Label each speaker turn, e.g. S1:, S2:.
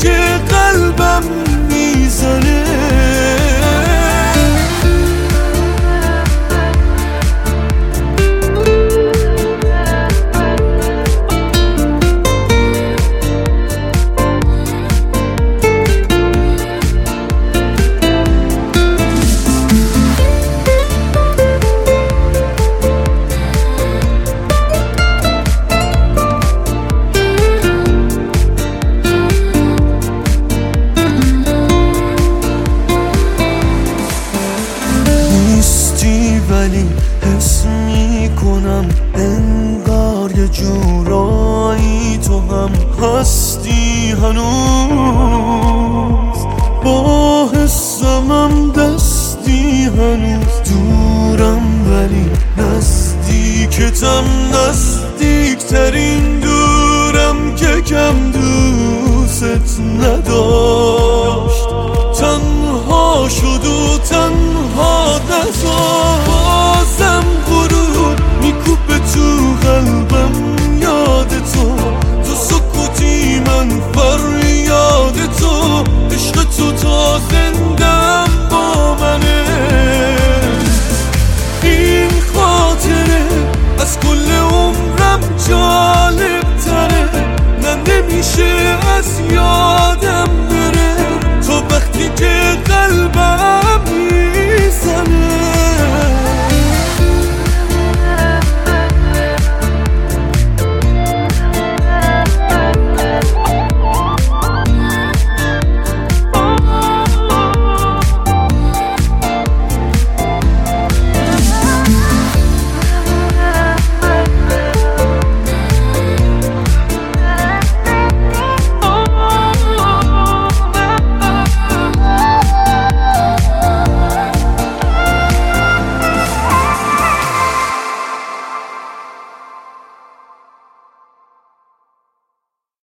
S1: که قلبم میزنه. ولی حس میکنم انگار یه جورایی تو هم هستی هنوز، با حسمم دستی هنوز. دورم ولی نزدیکتم، نزدیکترین دورم که کم دوست نداشت. تنها شد و تنها نذاشت. بازم غرور میکوبه تو قلبم یاد تو، تو سکوتی من فریاد تو. عشق تو تا زندم با منه. این خاطره از کل عمرم جالب تره، نه نمیشه از یاد